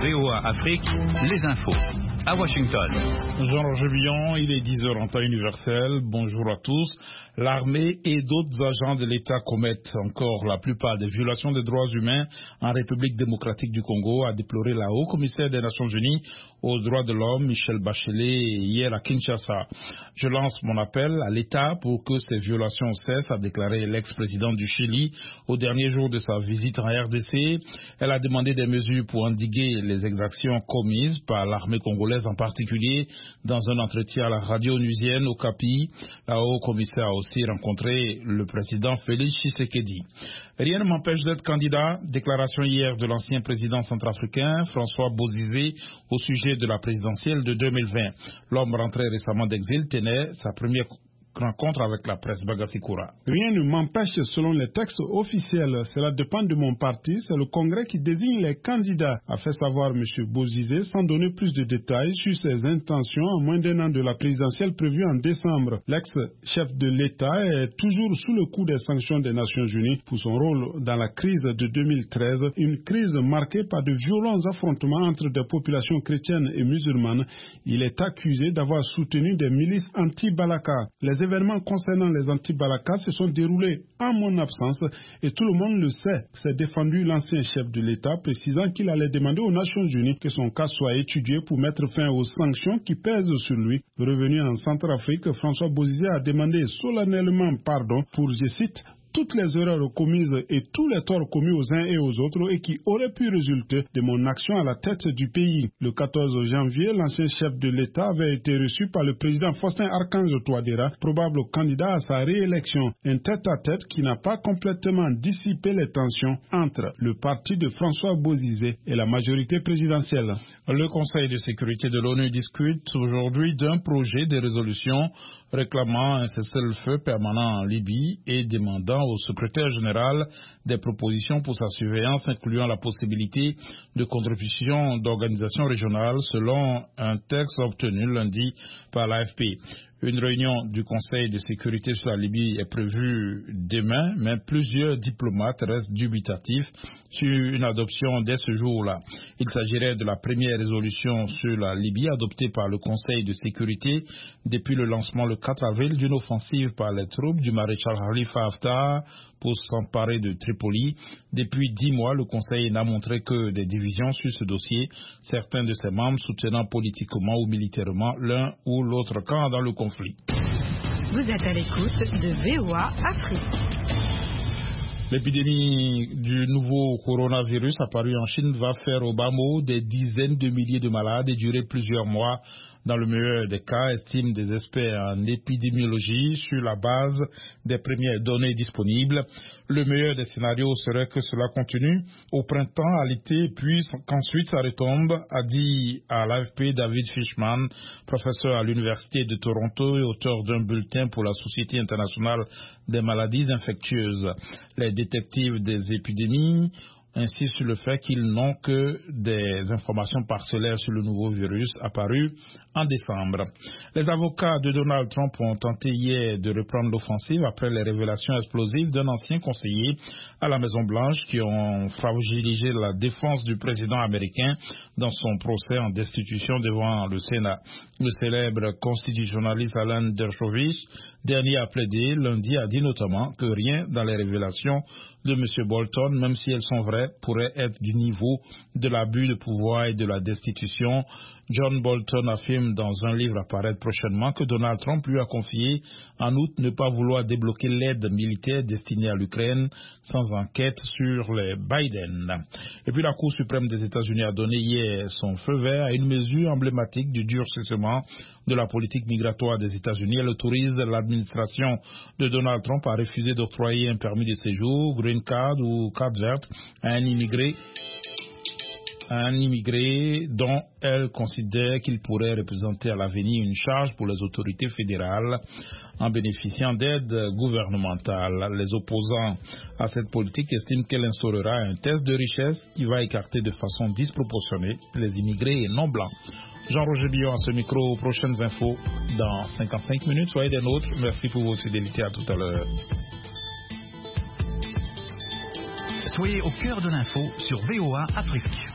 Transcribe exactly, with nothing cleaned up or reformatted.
V O A Afrique, les infos. À Washington. Jean-Roger Billon, il est dix heures en temps universel. Bonjour à tous. L'armée et d'autres agents de l'État commettent encore la plupart des violations des droits humains en République démocratique du Congo, a déploré la haut-commissaire des Nations Unies aux droits de l'homme, Michelle Bachelet, hier à Kinshasa. Je lance mon appel à l'État pour que ces violations cessent, a déclaré l'ex-président du Chili au dernier jour de sa visite en R D C. Elle a demandé des mesures pour endiguer les exactions commises par l'armée congolaise, en particulier dans un entretien à la radio onusienne au Capi. La haut-commissaire a aussi rencontré le président Félix Tshisekedi. Rien ne m'empêche d'être candidat. Déclaration hier de l'ancien président centrafricain François Bozizé au sujet de la présidentielle de deux mille vingt. L'homme rentré récemment d'exil tenait sa première rencontre avec la presse. Bagasikoura. Rien ne m'empêche selon les textes officiels. Cela dépend de mon parti. C'est le Congrès qui désigne les candidats, a fait savoir M. Bozizé sans donner plus de détails sur ses intentions en moins d'un an de la présidentielle prévue en décembre. L'ex-chef de l'État est toujours sous le coup des sanctions des Nations Unies pour son rôle dans la crise de deux mille treize, une crise marquée par de violents affrontements entre des populations chrétiennes et musulmanes. Il est accusé d'avoir soutenu des milices anti-Balaka. Les événements concernant les anti-Balaka se sont déroulés en mon absence et tout le monde le sait. C'est défendu l'ancien chef de l'État, précisant qu'il allait demander aux Nations Unies que son cas soit étudié pour mettre fin aux sanctions qui pèsent sur lui. Revenu en Centrafrique, François Bozizé a demandé solennellement pardon pour, je cite, toutes les erreurs commises et tous les torts commis aux uns et aux autres et qui auraient pu résulter de mon action à la tête du pays. Le quatorze janvier, l'ancien chef de l'État avait été reçu par le président Faustin Archange Touadéra, probable candidat à sa réélection. Un tête-à-tête qui n'a pas complètement dissipé les tensions entre le parti de François Bozizé et la majorité présidentielle. Le Conseil de sécurité de l'ONU discute aujourd'hui d'un projet de résolution réclamant un cessez-le-feu permanent en Libye et demandant au secrétaire général des propositions pour sa surveillance, incluant la possibilité de contribution d'organisations régionales selon un texte obtenu lundi par l'A F P. Une réunion du Conseil de sécurité sur la Libye est prévue demain, mais plusieurs diplomates restent dubitatifs sur une adoption dès ce jour-là. Il s'agirait de la première résolution sur la Libye adoptée par le Conseil de sécurité depuis le lancement le quatre avril d'une offensive par les troupes du maréchal Khalifa Haftar pour s'emparer de Tripoli. Depuis dix mois, le Conseil n'a montré que des divisions sur ce dossier, certains de ses membres soutenant politiquement ou militairement l'un ou l'autre camp dans le conflit. Vous êtes à l'écoute de V O A Afrique. L'épidémie du nouveau coronavirus apparu en Chine va faire au bas mot des dizaines de milliers de malades et durer plusieurs mois. Dans le meilleur des cas, estiment des experts en épidémiologie sur la base des premières données disponibles. Le meilleur des scénarios serait que cela continue au printemps, à l'été, puis qu'ensuite ça retombe, a dit à l'A F P David Fishman, professeur à l'Université de Toronto et auteur d'un bulletin pour la Société internationale des maladies infectieuses. Les détectives des épidémies insiste sur le fait qu'ils n'ont que des informations parcellaires sur le nouveau virus apparu en décembre. Les avocats de Donald Trump ont tenté hier de reprendre l'offensive après les révélations explosives d'un ancien conseiller à la Maison-Blanche qui ont fragilisé la défense du président américain dans son procès en destitution devant le Sénat. Le célèbre constitutionnaliste Alan Dershowitz, dernier à plaider lundi, a dit notamment que rien dans les révélations de M. Bolton, même si elles sont vraies, pourrait être du niveau de l'abus de pouvoir et de la destitution. John Bolton affirme dans un livre à paraître prochainement que Donald Trump lui a confié en août ne pas vouloir débloquer l'aide militaire destinée à l'Ukraine sans enquête sur les Biden. Et puis la Cour suprême des États-Unis a donné hier son feu vert à une mesure emblématique du durcissement de la politique migratoire des États-Unis. Elle autorise l'administration de Donald Trump à refuser d'octroyer un permis de séjour, green card ou carte verte à un immigré un immigré dont elle considère qu'il pourrait représenter à l'avenir une charge pour les autorités fédérales en bénéficiant d'aides gouvernementales. Les opposants à cette politique estiment qu'elle instaurera un test de richesse qui va écarter de façon disproportionnée les immigrés non blancs. Jean-Roger Billon à ce micro, prochaines infos dans cinquante-cinq minutes. Soyez des nôtres. Merci pour votre fidélité. À tout à l'heure. Soyez au cœur de l'info sur V O A Afrique.